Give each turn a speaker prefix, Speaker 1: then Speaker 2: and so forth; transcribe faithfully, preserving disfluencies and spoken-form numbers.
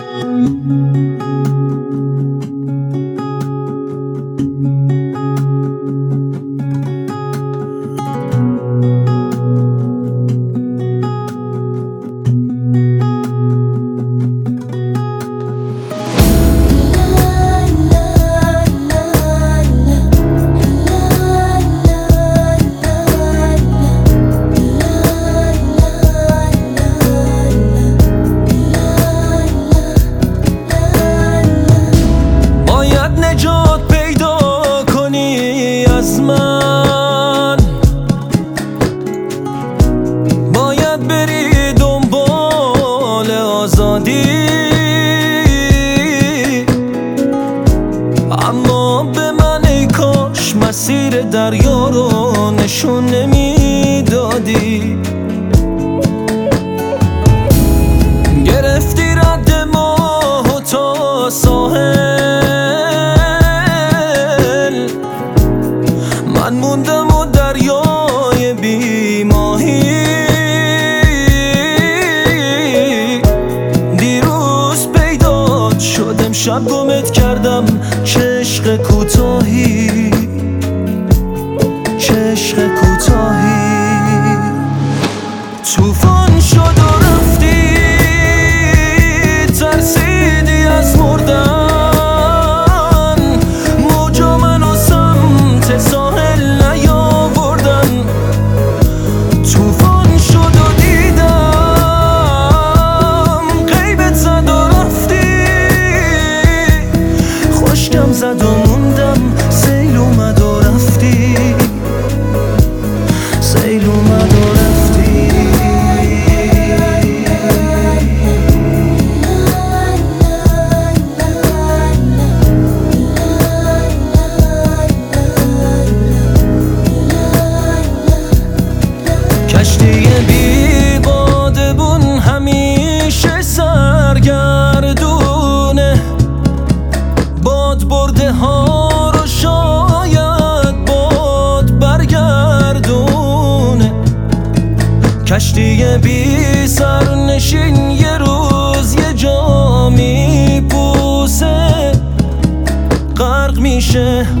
Speaker 1: نجات پیدا کنی از من، باید بری دنبال آزادی، اما به من ای کاش مسیر دریا رو نشون نمیدادی. گرفتی رد ماه تا ساحل، من موندم و دریای بی ماهی. دیروز پیدات شدم، شب گمت کردم، چه عشق کوتاهی، چه عشق کوتاهی. طوفان شد و رفتی، ترسیدی از مردن، موجا منو سمت ساحل نیاوردن. طوفان شد و دیدم غیبت زد و رفتی، خشکم زد و موندم، سیل اومد و رفتی، سیل اومد و رفتی. کشتی بی بادبون همیشه سرگردونه، باد برده ها رو شاید باد برگردونه. کشتی بی سرنشین یه روز یه جا میپوسه، غرق میشه